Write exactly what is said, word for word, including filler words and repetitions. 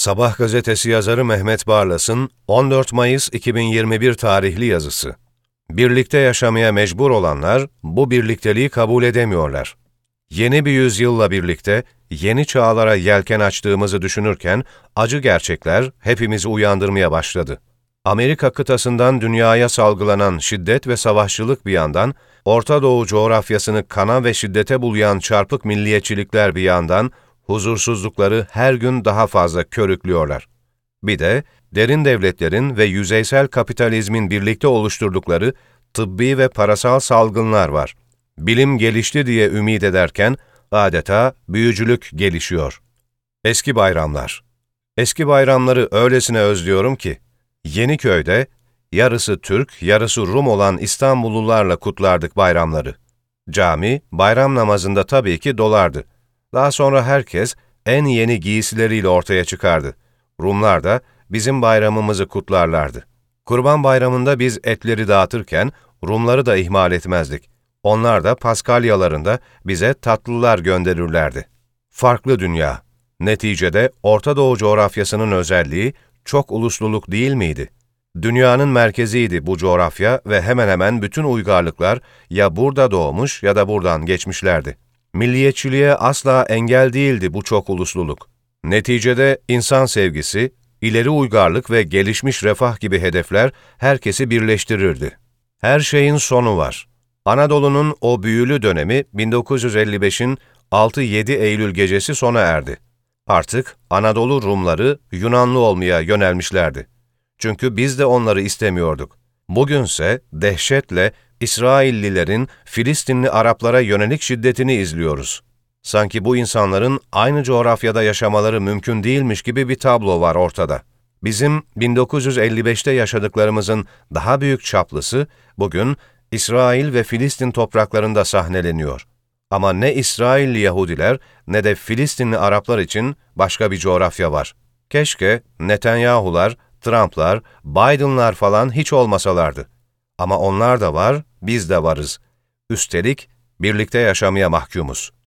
Sabah gazetesi yazarı Mehmet Barlas'ın on dört Mayıs iki bin yirmi bir tarihli yazısı. Birlikte yaşamaya mecbur olanlar bu birlikteliği kabul edemiyorlar. Yeni bir yüzyılla birlikte yeni çağlara yelken açtığımızı düşünürken acı gerçekler hepimizi uyandırmaya başladı. Amerika kıtasından dünyaya salgılanan şiddet ve savaşçılık bir yandan, Orta Doğu coğrafyasını kana ve şiddete bulayan çarpık milliyetçilikler bir yandan, huzursuzlukları her gün daha fazla körüklüyorlar. Bir de derin devletlerin ve yüzeysel kapitalizmin birlikte oluşturdukları tıbbi ve parasal salgınlar var. Bilim gelişti diye ümit ederken adeta büyücülük gelişiyor. Eski bayramlar. Eski bayramları öylesine özlüyorum ki, Yeniköy'de yarısı Türk, yarısı Rum olan İstanbullularla kutlardık bayramları. Cami, bayram namazında tabii ki dolardı. Daha sonra herkes en yeni giysileriyle ortaya çıkardı. Rumlar da bizim bayramımızı kutlarlardı. Kurban Bayramı'nda biz etleri dağıtırken Rumları da ihmal etmezdik. Onlar da Paskalyalarında bize tatlılar gönderirlerdi. Farklı dünya. Neticede Orta Doğu coğrafyasının özelliği çok ulusluluk değil miydi? Dünyanın merkeziydi bu coğrafya ve hemen hemen bütün uygarlıklar ya burada doğmuş ya da buradan geçmişlerdi. Milliyetçiliğe asla engel değildi bu çok ulusluluk. Neticede insan sevgisi, ileri uygarlık ve gelişmiş refah gibi hedefler herkesi birleştirirdi. Her şeyin sonu var. Anadolu'nun o büyülü dönemi bin dokuz yüz elli beşin altı yedi Eylül gecesi sona erdi. Artık Anadolu Rumları Yunanlı olmaya yönelmişlerdi. Çünkü biz de onları istemiyorduk. Bugünse dehşetle İsraillilerin Filistinli Araplara yönelik şiddetini izliyoruz. Sanki bu insanların aynı coğrafyada yaşamaları mümkün değilmiş gibi bir tablo var ortada. Bizim bin dokuz yüz elli beşte yaşadıklarımızın daha büyük çaplısı bugün İsrail ve Filistin topraklarında sahneleniyor. Ama ne İsrailli Yahudiler ne de Filistinli Araplar için başka bir coğrafya var. Keşke Netanyahu'lar, Trump'lar, Biden'lar falan hiç olmasalardı. Ama onlar da var, biz de varız. Üstelik birlikte yaşamaya mahkumuz.